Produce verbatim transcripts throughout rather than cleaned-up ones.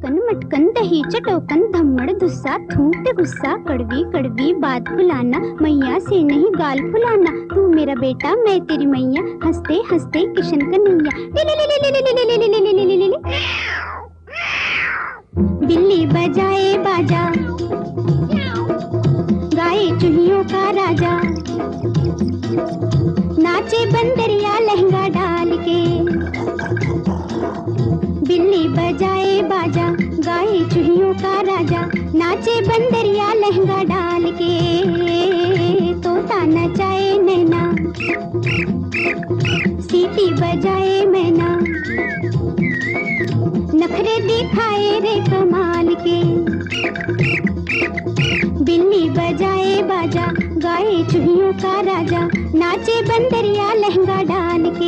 chicken मटकन दही चटोकन धम्मड़ धुस्सा थूकते गुस्सा कड़वी कड़वी बात फुलाना मैया से नहीं गाल फुलाना तू मेरा बेटा मैं तेरी मैया हंसते हंसते किशन कन्हैया बिल्ली बजाए बाजा गाए चूहियों का राजा नाचे बंदरिया लहंगा डाल के बिल्ली बजाए बाजा गाए चूहियों का राजा नाचे बंदरिया लहंगा डाल के तोता नचाए नैना सीटी बजाए मैना नखरे दिखाए रे कमाल के बिल्ली बजाए बाजा गाए चूहियों का राजा नाचे बंदरिया लहंगा डाल के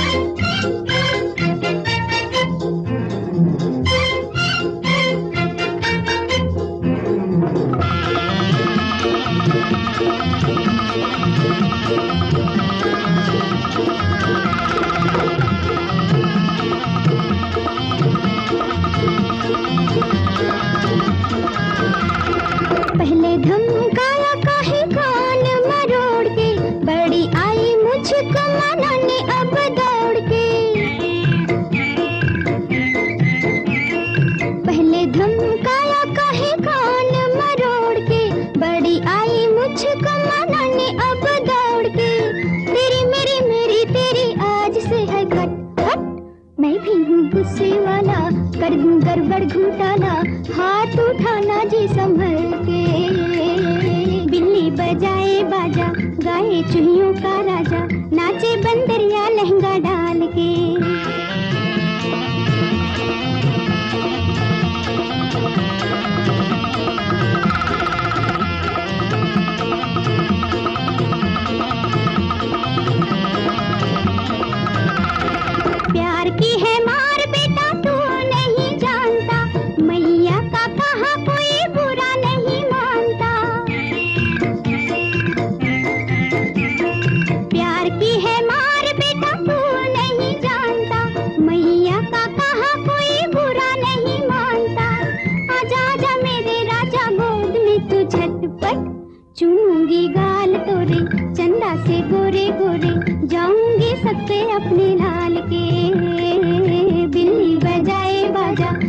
पहले धमकाया काहे कान मरोड़ के बड़ी आई मुझको मनाने अब दौड़ के पहले धमकाया काहे कान मरोड़ के बड़ी आई मुझको मनाने अब दौड़ के तेरी मेरी मेरी तेरी आज से है खट खट मैं भी हूँ गुस्से वाला कर दूं गड़बड़ घोटाला हाथ उठाना जी संभल के बिल्ली बजाए बाजा गाए चूहियों का राजा नाचे बंदरिया लहंगा डाल के प्यार की है मार बेटा तू नहीं जानता मैया का कहा कोई बुरा नहीं मानता प्यार की है मार बेटा तू नहीं जानता मैया का कहा कोई बुरा नहीं मानता आजा आजा मेरे राजा गोद में तू झटपट चूमूंगी गाल तोरे चंदा से गोरे गोरे जाऊंगी सबसे अपने लाल के बिल्ली बजाए बाजा